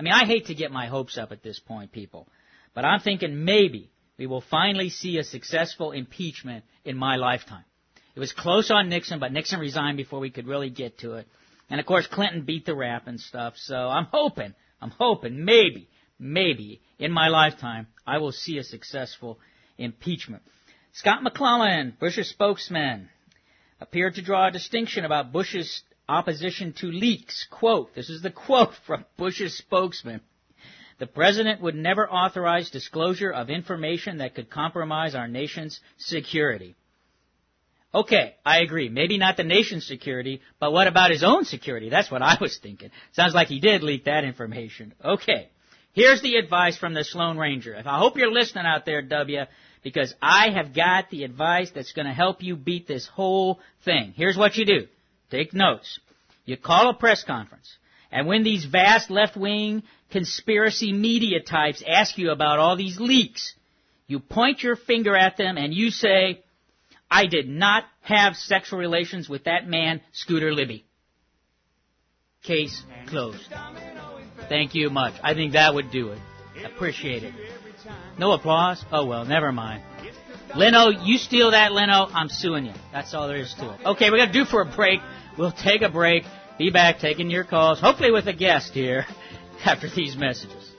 mean, I hate to get my hopes up at this point, people, but I'm thinking maybe we will finally see a successful impeachment in my lifetime. It was close on Nixon, but Nixon resigned before we could really get to it. And, of course, Clinton beat the rap and stuff, so I'm hoping, maybe, in my lifetime, I will see a successful impeachment. Scott McClellan, Bush's spokesman, appeared to draw a distinction about Bush's opposition to leaks. Quote, this is the quote from Bush's spokesman. The president would never authorize disclosure of information that could compromise our nation's security. Okay, I agree. Maybe not the nation's security, but what about his own security? That's what I was thinking. Sounds like he did leak that information. Okay, here's the advice from the Sloan Ranger. I hope you're listening out there, W, because I have got the advice that's going to help you beat this whole thing. Here's what you do. Take notes. You call a press conference, and when these vast left-wing conspiracy media types ask you about all these leaks, you point your finger at them and you say, I did not have sexual relations with that man, Scooter Libby. Case closed. Thank you much. I think that would do it. Appreciate it. No applause? Oh, well, never mind. Leno, you steal that, Leno, I'm suing you. That's all there is to it. Okay, we're going to do for a break. We'll take a break. Be back taking your calls, hopefully with a guest here, after these messages.